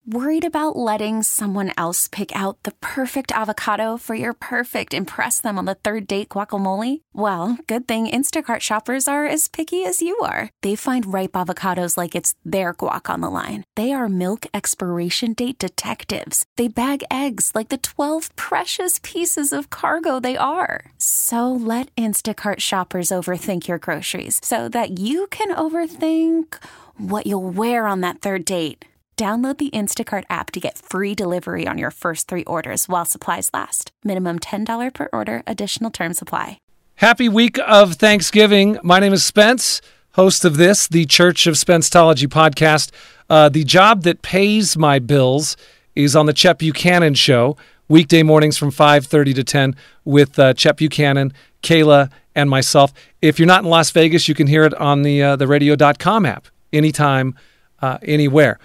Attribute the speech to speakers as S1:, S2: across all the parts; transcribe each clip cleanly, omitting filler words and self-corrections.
S1: Worried about letting someone else pick out the perfect avocado for your perfect impress them on the third date guacamole? Well, good thing Instacart shoppers are as picky as you are. They find ripe avocados like it's their guac on the line. They are milk expiration date detectives. They bag eggs like the 12 precious pieces of cargo they are. So let Instacart shoppers overthink your groceries so that you can overthink what you'll wear on that third date. Download the Instacart app to get free delivery on your first 3 orders while supplies last. Minimum $10 per order. Additional terms apply.
S2: Happy week of Thanksgiving. My name is Spence, host of this, the Church of Spencetology podcast. The job that pays my bills is on the Chet Buchanan Show, weekday mornings from 5:30 to 10 with Chet Buchanan, Kayla, and myself. If you're not in Las Vegas, you can hear it on the radio.com app anytime, anywhere.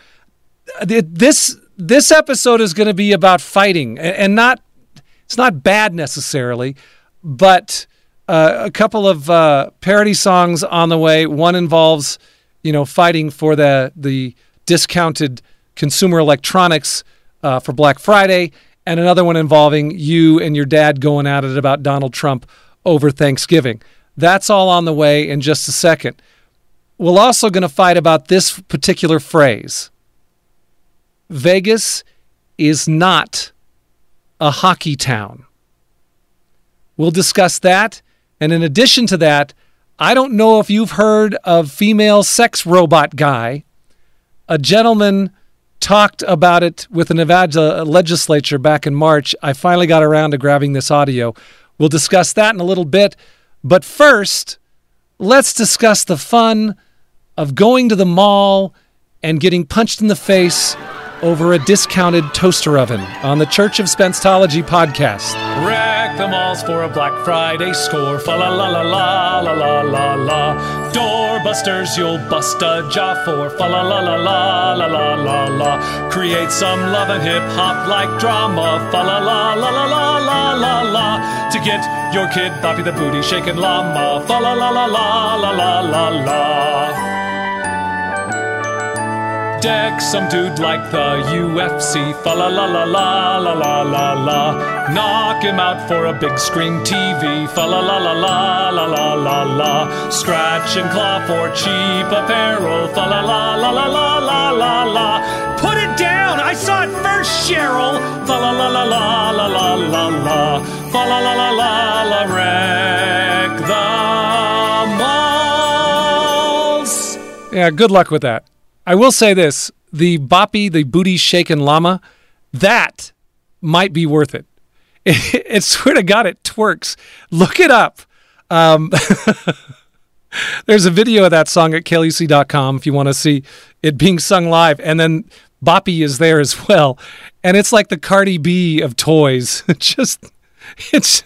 S2: This episode is going to be about fighting, and it's not bad necessarily, but a couple of parody songs on the way. One involves, fighting for the discounted consumer electronics for Black Friday, and another one involving you and your dad going at it about Donald Trump over Thanksgiving. That's all on the way in just a second. We're also going to fight about this particular phrase. Vegas is not a hockey town. We'll discuss that. And in addition to that, I don't know if you've heard of female sex robot guy. A gentleman talked about it with the Nevada legislature back in March. I finally got around to grabbing this audio. We'll discuss that in a little bit. But first, let's discuss the fun of going to the mall and getting punched in the face over a discounted toaster oven on the Church of Spencetology podcast.
S3: Wreck the malls for a Black Friday score. Fa la la la la la la la la. Doorbusters, you'll bust a jaw for. Fa la la la la la la la la. Create some love and hip hop like drama. Fa la la la la la la la la. To get your kid Boppy the booty shaking llama. Fa la la la la la la la la. Deck some dude like the UFC, fa la la la la la la la la. Knock him out for a big screen TV, fa la la la la la la la la. Scratch and claw for cheap apparel, fa la la la la la la la la. Put it down, I saw it first, Cheryl, fa la la la la la la la la. Fa la la la la la. Wreck the malls.
S2: Yeah, good luck with that. I will say this, the Boppy, the booty shaking llama, that might be worth it. It swear to God, it twerks. Look it up. There's a video of that song at KLUC.com if you want to see it being sung live. And then Boppy is there as well. And it's like the Cardi B of toys. It's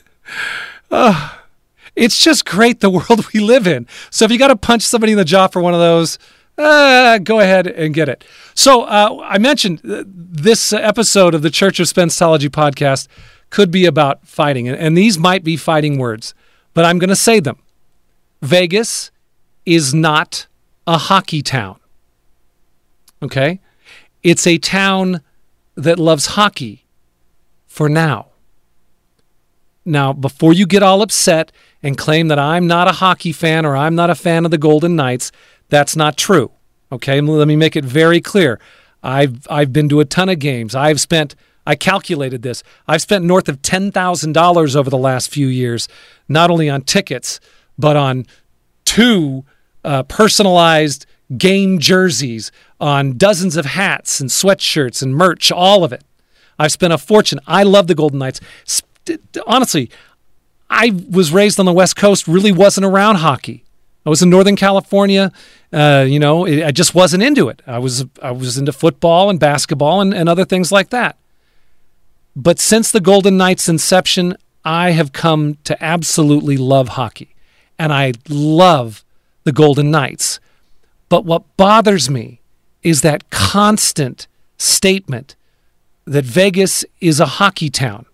S2: just great, the world we live in. So if you got to punch somebody in the jaw for one of those, go ahead and get it. So I mentioned this episode of the Church of Spencetology podcast could be about fighting, and these might be fighting words, but I'm going to say them. Vegas is not a hockey town. Okay? It's a town that loves hockey for now. Now, before you get all upset and claim that I'm not a hockey fan or I'm not a fan of the Golden Knights, that's not true, okay? Let me make it very clear. I've been to a ton of games. I calculated this. I've spent north of $10,000 over the last few years, not only on tickets, but on 2 personalized game jerseys, on dozens of hats and sweatshirts and merch, all of it. I've spent a fortune. I love the Golden Knights. Honestly, I was raised on the West Coast, really wasn't around hockey. I was in Northern California. I just wasn't into it. I was into football and basketball and other things like that. But since the Golden Knights' inception, I have come to absolutely love hockey. And I love the Golden Knights. But what bothers me is that constant statement that Vegas is a hockey town.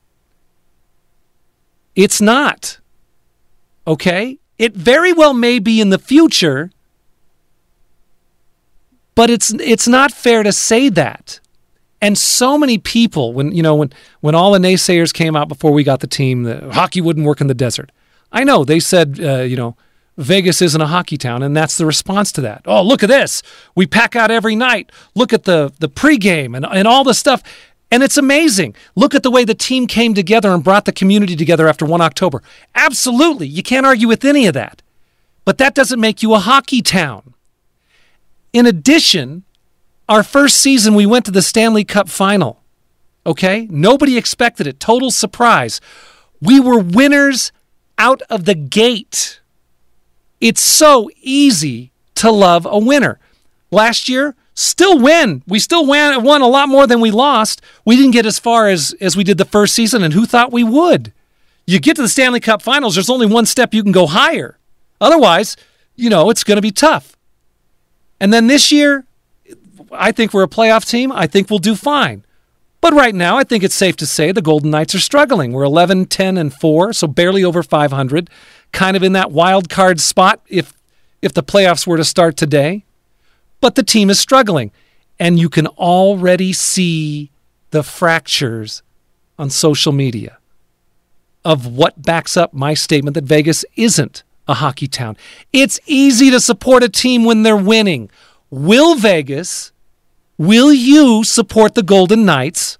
S2: It's not. Okay? It very well may be in the future, but it's not fair to say that. And so many people, when all the naysayers came out before we got the team, that hockey wouldn't work in the desert. I know, they said, Vegas isn't a hockey town, and that's the response to that. Oh, look at this. We pack out every night. Look at the pregame and all the stuff. And it's amazing. Look at the way the team came together and brought the community together after 1 October. Absolutely. You can't argue with any of that. But that doesn't make you a hockey town. In addition, our first season, we went to the Stanley Cup final. Okay? Nobody expected it. Total surprise. We were winners out of the gate. It's so easy to love a winner. Last year, still win. We still won a lot more than we lost. We didn't get as far as we did the first season, and who thought we would? You get to the Stanley Cup Finals, there's only one step you can go higher. Otherwise, it's going to be tough. And then this year, I think we're a playoff team. I think we'll do fine. But right now, I think it's safe to say the Golden Knights are struggling. We're 11, 10, and 4, so barely over 500, kind of in that wild card spot if the playoffs were to start today. But the team is struggling, and you can already see the fractures on social media of what backs up my statement that Vegas isn't a hockey town. It's easy to support a team when they're winning. Will you support the Golden Knights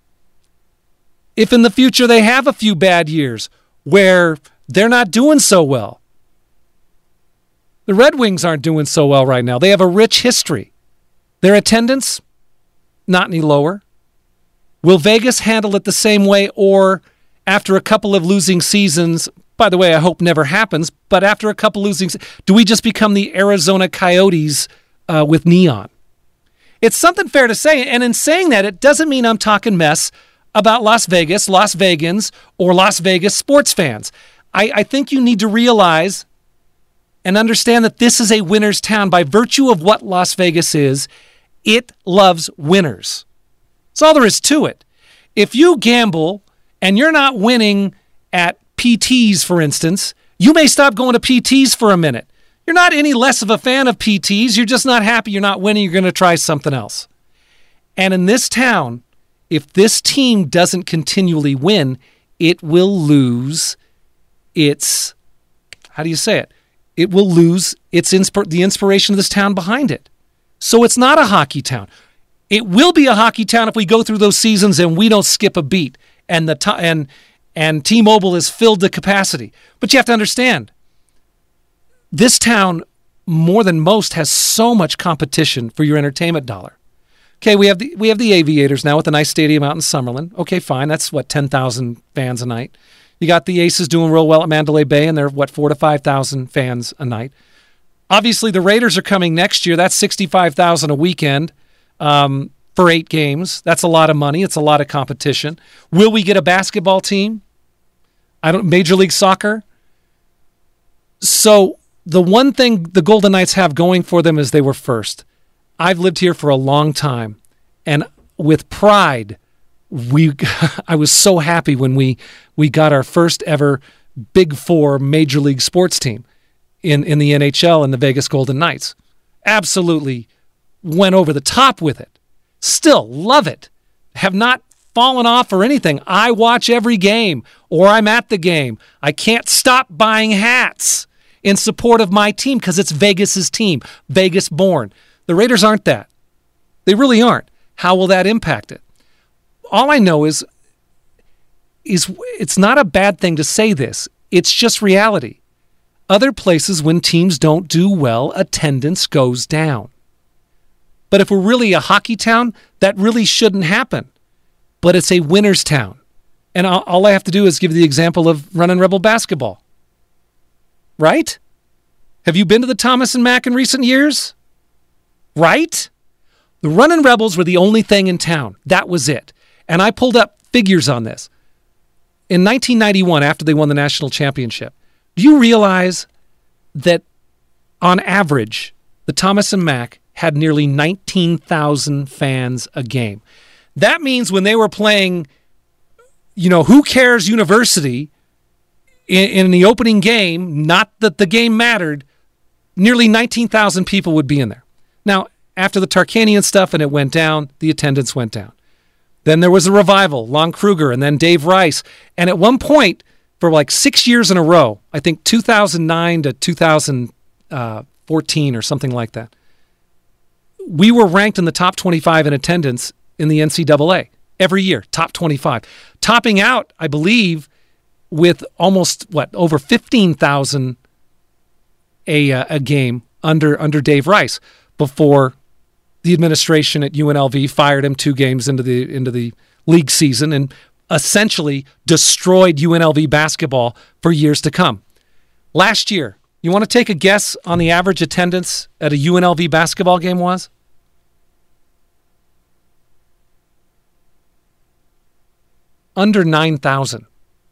S2: if in the future they have a few bad years where they're not doing so well? The Red Wings aren't doing so well right now. They have a rich history. Their attendance, not any lower. Will Vegas handle it the same way, or after a couple of losing seasons, by the way, I hope never happens, but after a couple losing, do we just become the Arizona Coyotes with neon? It's something fair to say, and in saying that, it doesn't mean I'm talking mess about Las Vegas, Las Vegans, or Las Vegas sports fans. I think you need to realize and understand that this is a winner's town. By virtue of what Las Vegas is, it loves winners. That's all there is to it. If you gamble and you're not winning at PTs, for instance, you may stop going to PTs for a minute. You're not any less of a fan of PTs. You're just not happy you're not winning. You're going to try something else. And in this town, if this team doesn't continually win, it will lose its, how do you say it? It will lose the inspiration of this town behind it. So it's not a hockey town. It will be a hockey town if we go through those seasons and we don't skip a beat and T-Mobile is filled to capacity. But you have to understand, this town, more than most, has so much competition for your entertainment dollar. Okay, we have the Aviators now with a nice stadium out in Summerlin. Okay, fine. That's 10,000 fans a night. You got the Aces doing real well at Mandalay Bay, and they're 4,000 to 5,000 fans a night. Obviously, the Raiders are coming next year. That's 65,000 a weekend for 8 games. That's a lot of money. It's a lot of competition. Will we get a basketball team? Major League Soccer? So the one thing the Golden Knights have going for them is they were first. I've lived here for a long time, and with pride, I was so happy when we got our first ever Big Four Major League sports team in the NHL and the Vegas Golden Knights. Absolutely went over the top with it. Still love it. Have not fallen off or anything. I watch every game, or I'm at the game. I can't stop buying hats in support of my team because it's Vegas's team, Vegas born. The Raiders aren't that. They really aren't. How will that impact it? All I know is it's not a bad thing to say this. It's just reality. Other places, when teams don't do well, attendance goes down. But if we're really a hockey town, that really shouldn't happen. But it's a winner's town. And all I have to do is give the example of Runnin' Rebel basketball. Right? Have you been to the Thomas and Mack in recent years? Right? The Runnin' Rebels were the only thing in town. That was it. And I pulled up figures on this. In 1991, after they won the national championship, do you realize that on average, the Thomas and Mack had nearly 19,000 fans a game? That means when they were playing, Who Cares University in the opening game, not that the game mattered, nearly 19,000 people would be in there. Now, after the Tarkanian stuff and it went down, the attendance went down. Then there was a revival, Lon Kruger, and then Dave Rice. And at one point, for like 6 years in a row, I think 2009 to 2014 or something like that, we were ranked in the top 25 in attendance in the NCAA every year, top 25. Topping out, I believe, with almost, over 15,000 a game under Dave Rice before the administration at UNLV fired him 2 games into the league season and essentially destroyed UNLV basketball for years to come. Last year, you want to take a guess on the average attendance at a UNLV basketball game was? Under 9,000.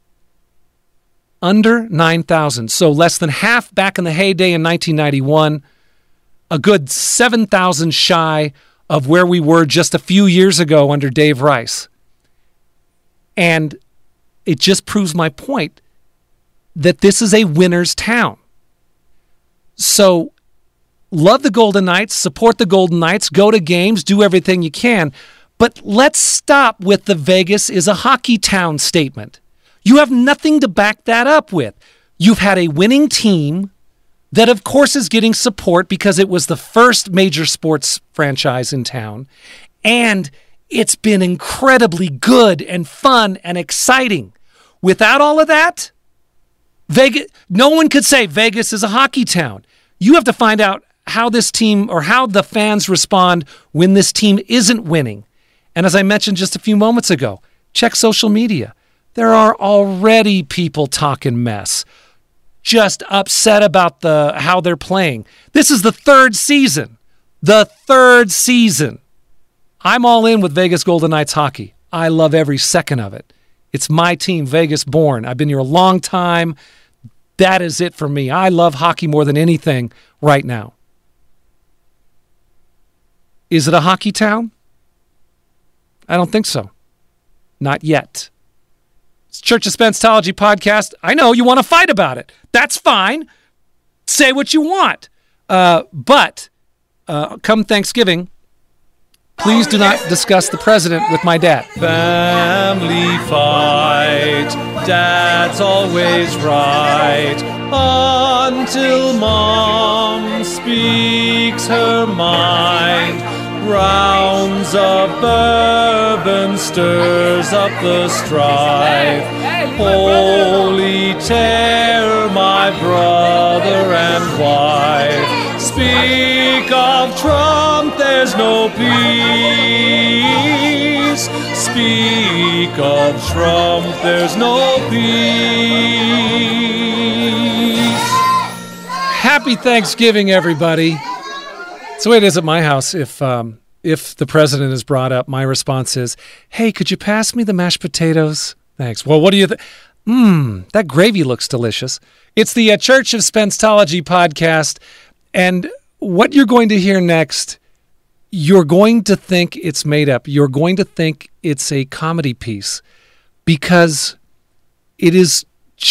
S2: Under 9,000. So less than half back in the heyday in 1991. A good 7,000 shy of where we were just a few years ago under Dave Rice. And it just proves my point that this is a winner's town. So love the Golden Knights, support the Golden Knights, go to games, do everything you can. But let's stop with the Vegas is a hockey town statement. You have nothing to back that up with. You've had a winning team that, of course, is getting support because it was the first major sports franchise in town. And it's been incredibly good and fun and exciting. Without all of that, Vegas, no one could say Vegas is a hockey town. You have to find out how this team or how the fans respond when this team isn't winning. And as I mentioned just a few moments ago, check social media. There are already people talking mess, just upset about how they're playing. This is the third season. The third season. I'm all in with Vegas Golden Knights hockey. I love every second of it. It's my team, Vegas born. I've been here a long time. That is it for me. I love hockey more than anything right now. Is it a hockey town? I don't think so. Not yet. It's Church of Spenceology podcast. I know you want to fight about it. That's fine. Say what you want. But come Thanksgiving, please do not discuss the president with my dad.
S3: Family fight, dad's always right, until mom speaks her mind. Rounds of bourbon stirs up the strife. Holy terror, my brother and wife. Speak of Trump, there's no peace. Speak of Trump, there's no peace.
S2: Happy Thanksgiving, everybody. That's the way it is at my house. If the president is brought up, my response is, hey, could you pass me the mashed potatoes? Thanks. Well, what do you think? That gravy looks delicious. It's the Church of Spenceology podcast. And what you're going to hear next, you're going to think it's made up. You're going to think it's a comedy piece because it is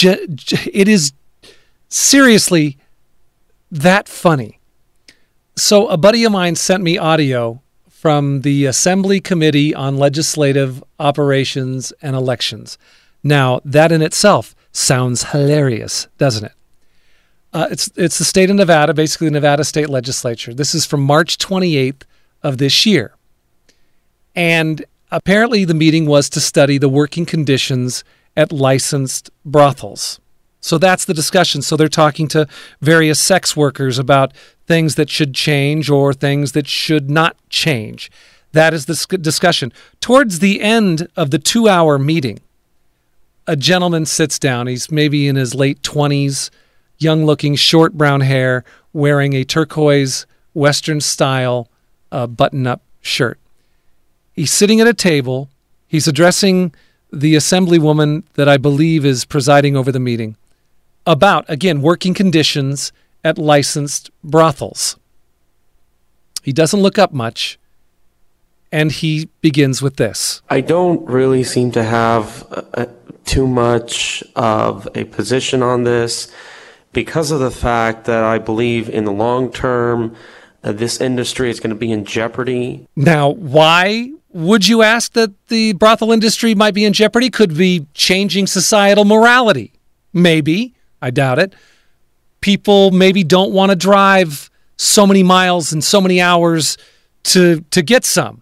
S2: seriously that funny. So a buddy of mine sent me audio from the Assembly Committee on Legislative Operations and Elections. Now, that in itself sounds hilarious, doesn't it? It's the state of Nevada, basically the Nevada State Legislature. This is from March 28th of this year. And apparently the meeting was to study the working conditions at licensed brothels. So that's the discussion. So they're talking to various sex workers about things that should change or things that should not change. That is the discussion. Towards the end of the 2-hour meeting, a gentleman sits down. He's maybe in his late 20s, young-looking, short brown hair, wearing a turquoise Western-style button-up shirt. He's sitting at a table. He's addressing the assemblywoman that I believe is presiding over the meeting about, again, working conditions at licensed brothels. He doesn't look up much, and he begins with this.
S4: I don't really seem to have too much of a position on this because of the fact that I believe in the long term this industry is going to be in jeopardy.
S2: Now, why would you ask that the brothel industry might be in jeopardy? Could be changing societal morality. Maybe. I doubt it. People maybe don't want to drive so many miles and so many hours to get some.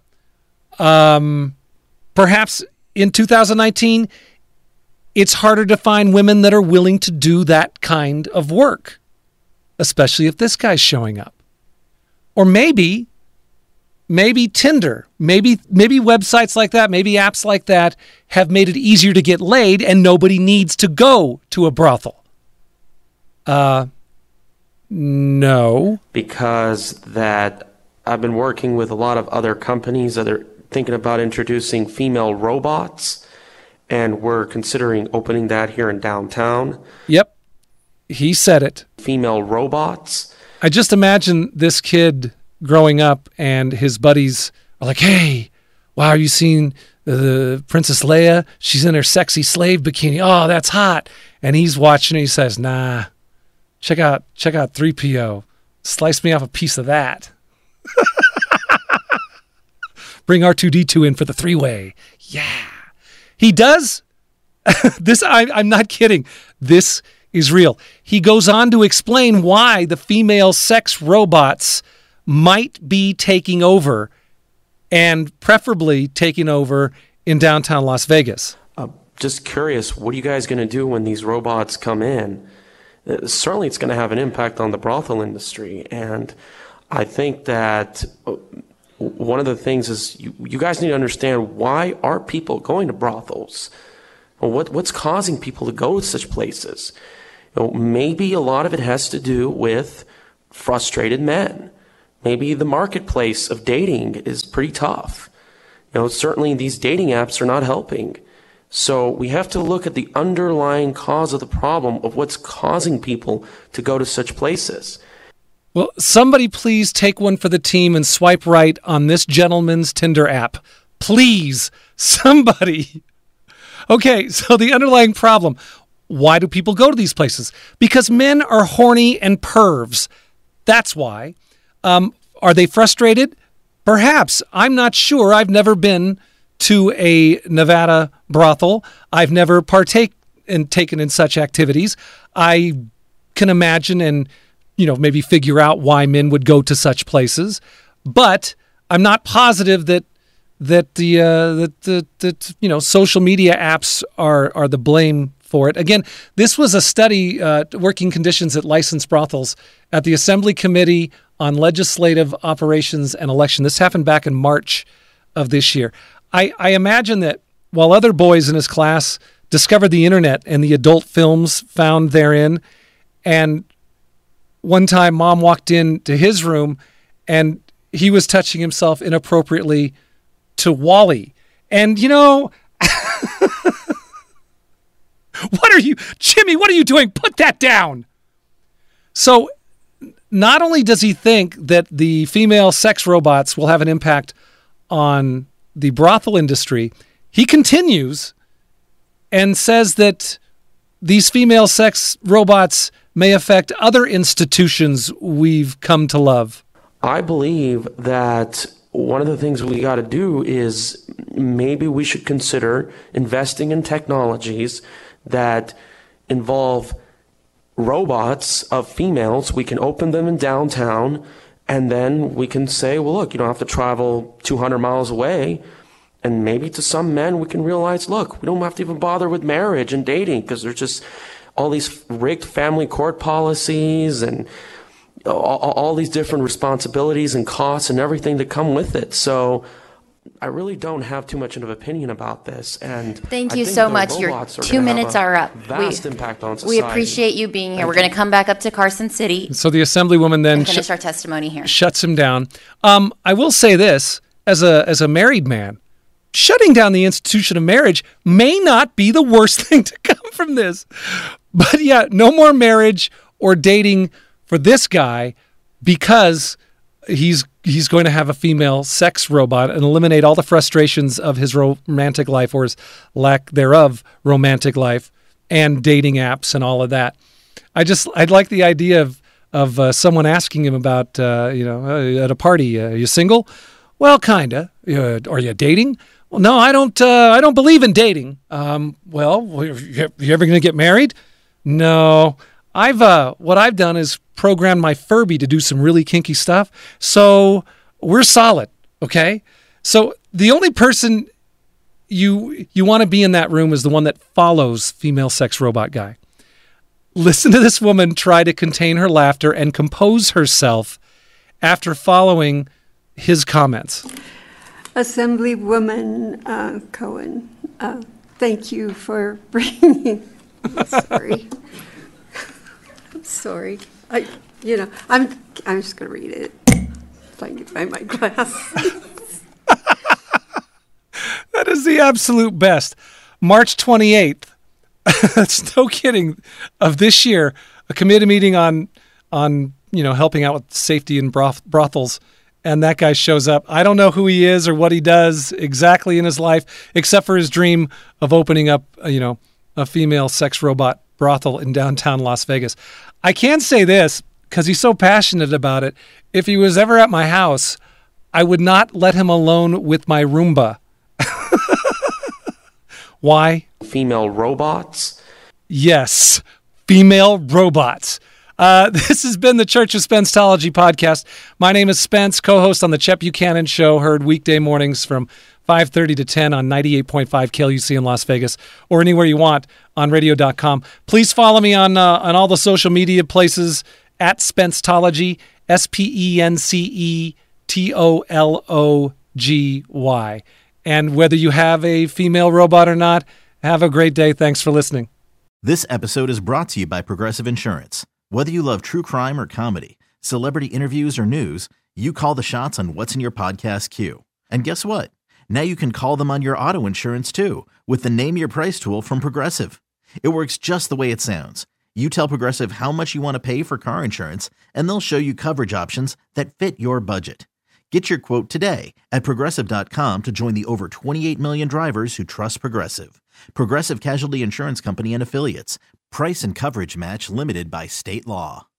S2: Perhaps in 2019, it's harder to find women that are willing to do that kind of work, especially if this guy's showing up. Or maybe Tinder, maybe websites like that, maybe apps like that have made it easier to get laid and nobody needs to go to a brothel. No.
S4: Because that I've been working with a lot of other companies that are thinking about introducing female robots, and we're considering opening that here in downtown.
S2: Yep. He said it.
S4: Female robots.
S2: I just imagine this kid growing up and his buddies are like, hey, wow, are you seeing the Princess Leia? She's in her sexy slave bikini. Oh, that's hot. And he's watching it. He says, nah, check out 3PO. Slice me off a piece of that. Bring R2-D2 in for the three-way. Yeah. He does. This, I'm not kidding. This is real. He goes on to explain why the female sex robots might be taking over, and preferably taking over in downtown Las Vegas.
S4: Just curious, what are you guys going to do when these robots come in? Certainly it's going to have an impact on the brothel industry, and I think that one of the things is you guys need to understand, why are people going to brothels? What's causing people to go to such places? Maybe a lot of it has to do with frustrated men. Maybe the marketplace of dating is pretty tough. Certainly these dating apps are not helping. So we have to look at the underlying cause of the problem of what's causing people to go to such places.
S2: Well, somebody please take one for the team and swipe right on this gentleman's Tinder app. Please, somebody. Okay, so the underlying problem. Why do people go to these places? Because men are horny and pervs. That's why. Are they frustrated? Perhaps. I'm not sure. I've never been to a Nevada brothel. I've never taken in such activities. I can imagine and maybe figure out why men would go to such places, but I'm not positive that the social media apps are the blame for it. Again, this was a study, working conditions at licensed brothels at the Assembly Committee on Legislative Operations and Election. This happened back in March of this year. I imagine that while other boys in his class discovered the internet and the adult films found therein, and one time mom walked into his room and he was touching himself inappropriately to Wally. And Jimmy, what are you doing? Put that down. So not only does he think that the female sex robots will have an impact on the brothel industry, he continues and says that these female sex robots may affect other institutions we've come to love.
S4: I believe that one of the things we got to do is maybe we should consider investing in technologies that involve robots of females. We can open them in downtown, and then we can say, well, look, you don't have to travel 200 miles away. And maybe to some men, we can realize, look, we don't have to even bother with marriage and dating, because there's just all these rigged family court policies and all these different responsibilities and costs and everything that come with it. So I really don't have too much of an opinion about this. And
S5: thank you so much. Your 2 minutes are up.
S4: Vast impact on society.
S5: We appreciate you being here. We're going to come back up to Carson City.
S2: So the Assemblywoman then
S5: and finish our testimony here.
S2: Shuts him down. I will say this, as a married man, shutting down the institution of marriage may not be the worst thing to come from this. But yeah, no more marriage or dating for this guy, because he's going to have a female sex robot and eliminate all the frustrations of his romantic life, or his lack thereof romantic life, and dating apps and all of that. I'd like the idea of someone asking him about, at a party, you single? Well, kinda. Are you dating? Well, no, I don't believe in dating. Well, you ever going to get married? No. What I've done is programmed my Furby to do some really kinky stuff. So we're solid. Okay. So the only person you want to be in that room is the one that follows female sex robot guy. Listen to this woman try to contain her laughter and compose herself after following his comments.
S6: Assemblywoman Cohen, thank you for bringing. Sorry, I'm sorry. I'm just going to read it. If I can find my glasses.
S2: That is the absolute best. March 28th. That's no kidding. Of this year, a committee meeting on helping out with safety in brothels, and that guy shows up. I don't know who he is or what he does exactly in his life, except for his dream of opening up, a female sex robot brothel in downtown Las Vegas. I can say this because he's so passionate about it. If he was ever at my house, I would not let him alone with my Roomba. Why?
S4: Female robots?
S2: Yes, female robots. This has been the Church of Spenceology podcast. My name is Spence, co-host on the Chet Buchanan Show, heard weekday mornings from 5:30 to 10 on 98.5 KLUC in Las Vegas, or anywhere you want on radio.com. Please follow me on all the social media places at Spenceology, SPENCETOLOGY. And whether you have a female robot or not, have a great day. Thanks for listening.
S7: This episode is brought to you by Progressive Insurance. Whether you love true crime or comedy, celebrity interviews or news, you call the shots on what's in your podcast queue. And guess what? Now you can call them on your auto insurance too with the Name Your Price tool from Progressive. It works just the way it sounds. You tell Progressive how much you want to pay for car insurance, and they'll show you coverage options that fit your budget. Get your quote today at Progressive.com to join the over 28 million drivers who trust Progressive. Progressive Casualty Insurance Company and Affiliates. Price and coverage match limited by state law.